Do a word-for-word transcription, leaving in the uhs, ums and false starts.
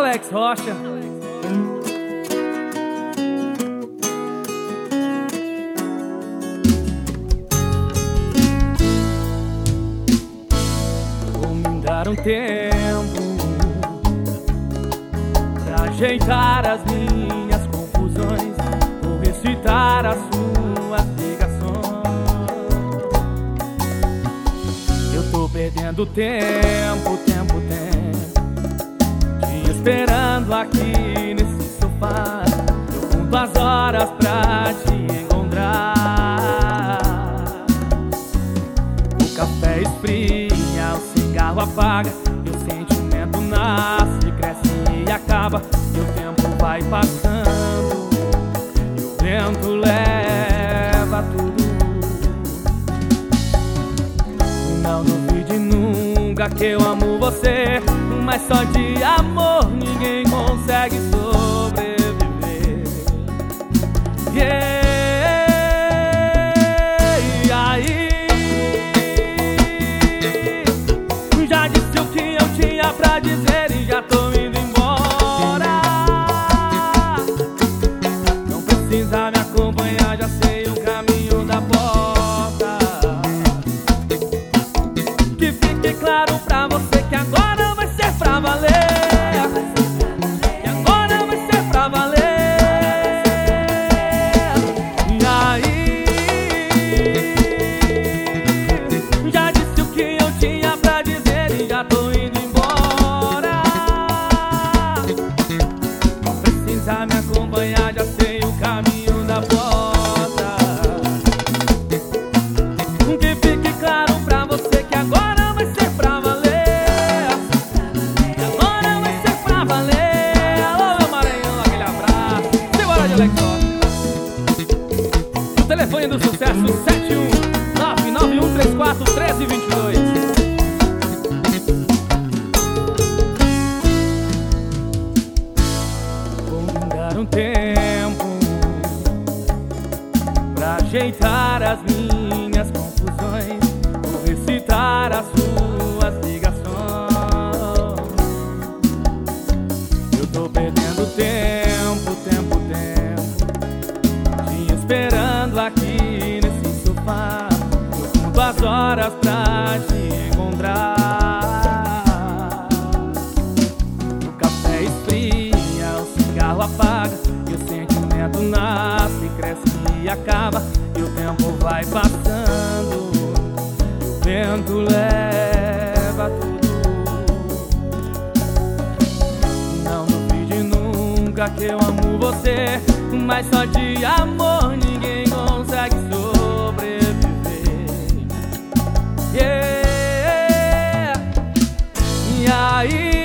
Alex Rocha. Vou me dar um tempo pra ajeitar as minhas confusões. Vou recitar as suas ligações. Eu tô perdendo tempo, tempo, tempo, te esperando aqui nesse sofá. Eu conto as horas pra te encontrar. O café esfria, o cigarro apaga, e o sentimento nasce, cresce e acaba. E o tempo vai passando, e o vento leva tudo. Não duvide nunca que eu amo você, mas só de amor ninguém consegue sobreviver. Yeah. E aí, já disse o que eu tinha pra dizer e já tô indo embora. Não precisa me acompanhar, já sei o caminho da porta. Que fique claro pra você que agora vai ser pra valer. Que agora vai ser pra valer. E aí, já disse o que eu tinha pra dizer e já tô indo embora. Não precisa me acompanhar, já sei o caminho da porta. Que fique claro pra você que agora vai ser pra valer. Que agora vai ser pra valer. Alô, meu Maranhão, aquele abraço. Simbora de Alex Rocha. O telefone do sucesso sete um nove nove um três quatro um três dois dois. Vou me dar um tempo pra ajeitar as minhas confusões. Vou recitar as suas ligações. Eu tô perdendo tempo, tempo, tempo, te esperando aqui nesse sofá. Eu conto as horas pra te encontrar. O café esfria, o cigarro apaga, e o sentimento nasce, cresce e acaba. E o tempo vai passando, e o vento leva tudo. Não duvide nunca que eu amo você, mas só de amor ninguém consegue sobreviver. Yeah. E aí,